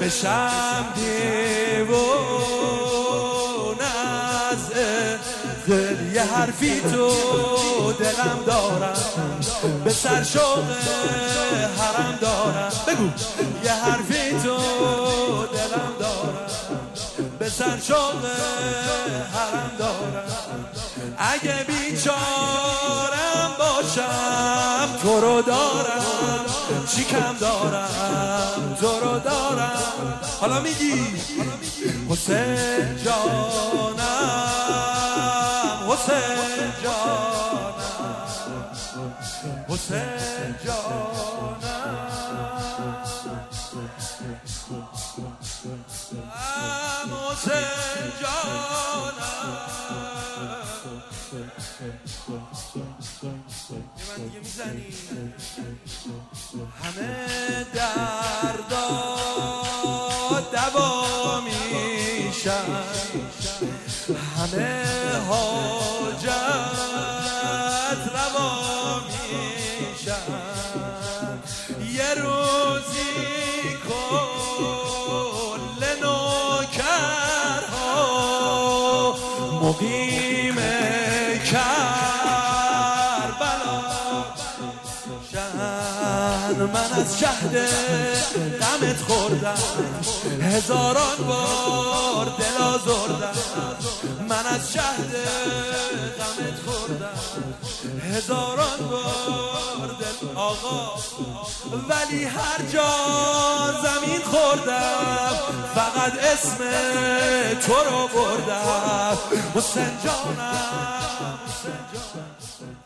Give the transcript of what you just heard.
بشم دیوونه از دل یه حرفی تو دلم دارم به سر شوق حرم دارم بگو یه حرفی تو دلم دارم به سر شوق حرم دارم اگه بیچارم باشم تو رو دارم چی کم دارم تو رو دارم حالا میگی حسین جانم حسین جانم حسین جانم حسین جانم یه من دیگه میزنی همه دردا دوا میشن همه حاجت روا میشن یه روزی کل نوکرها مقیم کربلا من از شهد غمت خوردم هزاران بار دل آزردم من از شهد غمت خوردم هزاران بار دل آقا ولی هر جا زمین خوردم فقط اسم تو رو بردم حسین جانم